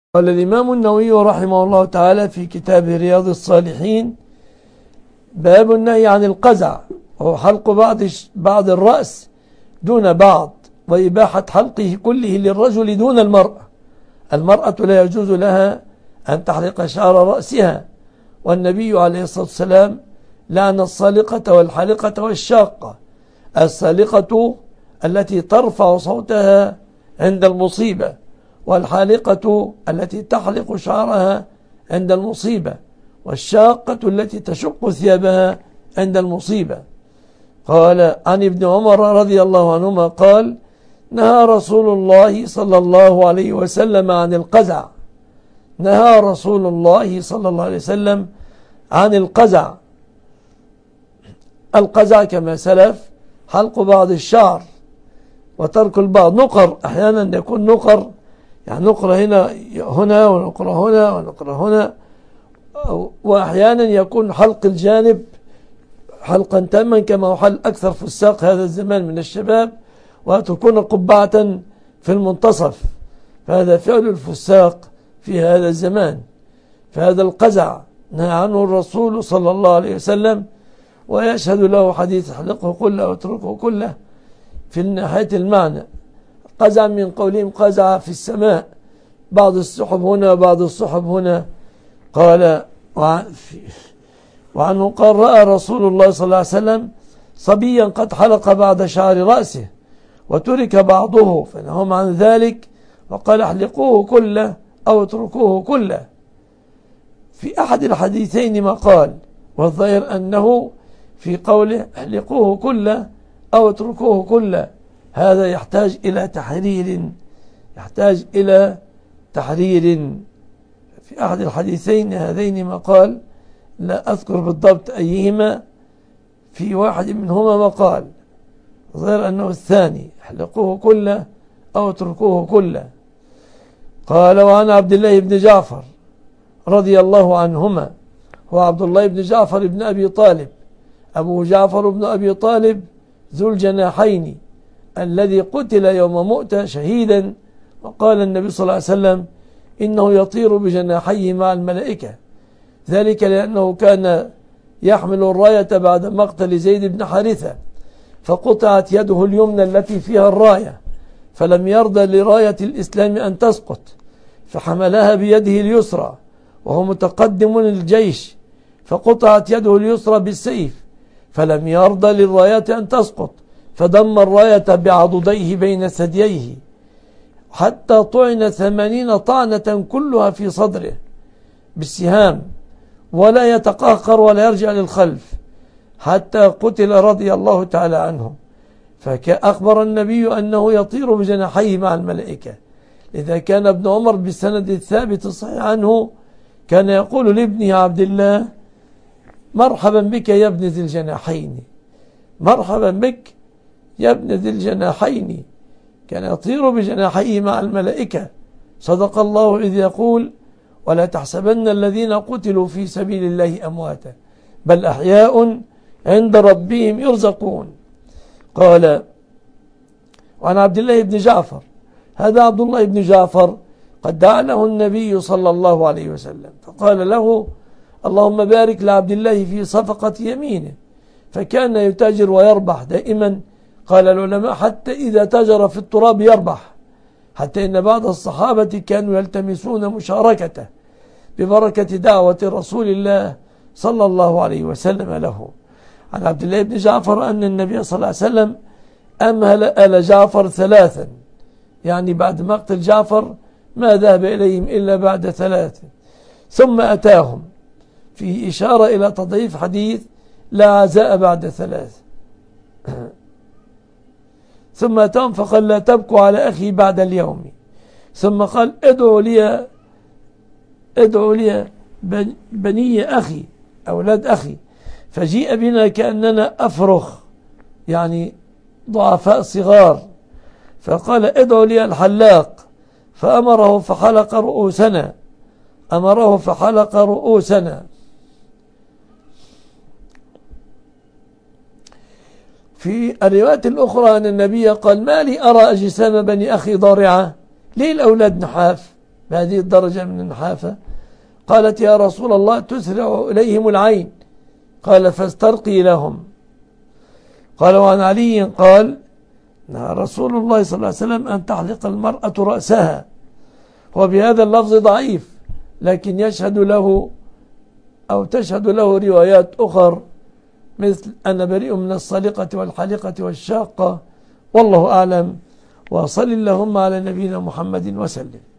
قال الإمام النووي رحمه الله تعالى في كتاب رياض الصالحين: باب النهي عن القزع، وهو حلق بعض الرأس دون بعض، وإباحة حلقه كله للرجل دون المرأة لا يجوز لها أن تحلق شعر رأسها، والنبي عليه الصلاة والسلام لعن الصالقة والحالقة والشاقة. الصالقة التي ترفع صوتها عند المصيبة، والحالقة التي تحلق شعرها عند المصيبة، والشاقة التي تشق ثيابها عند المصيبة. قال عن ابن عمر رضي الله عنهما قال: نهى رسول الله صلى الله عليه وسلم عن القزع. نهى رسول الله صلى الله عليه وسلم عن القزع. القزع كما سلف حلق بعض الشعر وترك البعض. نقر، أحيانا يكون نقر، يعني نقر هنا ونقر هنا ونقر هنا، وأحيانا يكون حلق الجانب حلقا تاما كما هو حل أكثر فساق هذا الزمان من الشباب، وتكون قبعة في المنتصف، فهذا فعل الفساق في هذا الزمان. فهذا القزع نهى عنه الرسول صلى الله عليه وسلم، ويشهد له حديث: احلقه كله واتركه كله، في ناحية المعنى. قزع من قولهم قزع في السماء، بعض السحب هنا وبعض السحب هنا. قال وعنه قال: رأى رسول الله صلى الله عليه وسلم صبيا قد حلق بعض شعر رأسه وترك بعضه، فنههم عن ذلك وقال: احلقوه كله أو اتركوه كله. في أحد الحديثين ما قال، والظاهر أنه في قوله احلقوه كله أو اتركوه كله، هذا يحتاج إلى تحرير. في أحد الحديثين هذين ما قال، لا أذكر بالضبط أيهما، في واحد منهما ما قال، ظهر أنه الثاني: احلقوه كله أو اتركوه كله. قال: وعن عبد الله بن جعفر رضي الله عنهما، هو عبد الله بن جعفر بن أبي طالب، أبو جعفر بن أبي طالب ذو الجناحين، الذي قتل يوم مؤتة شهيدا، وقال النبي صلى الله عليه وسلم: إنه يطير بجناحيه مع الملائكة، ذلك لأنه كان يحمل الراية بعد مقتل زيد بن حارثة، فقطعت يده اليمنى التي فيها الراية، فلم يرضى لراية الإسلام أن تسقط، فحملها بيده اليسرى وهو متقدم للجيش، فقطعت يده اليسرى بالسيف، فلم يرضى للراية أن تسقط، فضم الراية بعضديه بين ثدييه حتى طعن 80 طعنة كلها في صدره بالسهام، ولا يتقهقر ولا يرجع للخلف حتى قتل رضي الله تعالى عنه. فأخبر النبي أنه يطير بجناحيه مع الملائكة. لذا كان ابن عمر بالسند الثابت الصحيح عنه كان يقول لابنه عبد الله: مرحبا بك يا ابن ذي الجناحين، مرحبا بك يا ابن ذي الجناحين. كان يطير بجناحيه مع الملائكة. صدق الله إذ يقول: ولا تحسبن الذين قتلوا في سبيل الله أمواتا بل أحياء عند ربهم يرزقون. قال: وعن عبد الله بن جعفر، هذا عبد الله بن جعفر قد دعا له النبي صلى الله عليه وسلم، فقال له: اللهم بارك لعبد الله في صفقة يمينه، فكان يتاجر ويربح دائما. قال العلماء: حتى إذا تاجر في التراب يربح، حتى إن بعض الصحابة كانوا يلتمسون مشاركته ببركة دعوة رسول الله صلى الله عليه وسلم له. عن عبد الله بن جعفر أن النبي صلى الله عليه وسلم أمهل آل جعفر 3، يعني بعد مقتل جعفر ما ذهب إليهم إلا بعد 3، ثم أتاهم، في إشارة إلى تضعيف حديث لا عزاء بعد 3. ثم أتاهم فقال: لا تبكوا على أخي بعد اليوم. ثم قال: ادعوا لي بني أخي، أولاد أخي. فجيء بنا كأننا أفرخ، يعني ضعفاء صغار، فقال: ادعوا لي الحلاق، فأمره فحلق رؤوسنا. في الروايات الأخرى أن النبي قال: ما لي أرى أجسام بني أخي ضارعة، ليه الأولاد نحاف؟ بهذه الدرجة من النحافة. قالت يا رسول الله تسرع إليهم العين، قال فاسترقي لهم. قال وعن علي قال نهى رسول الله صلى الله عليه وسلم أن تحلق المرأة رأسها، وبهذا اللفظ ضعيف، لكن يشهد له أو تشهد له روايات أخر مثل أنا بريء من الصلقة والحلقة والشاقة، والله أعلم. وصل اللهم على نبينا محمد وسلم.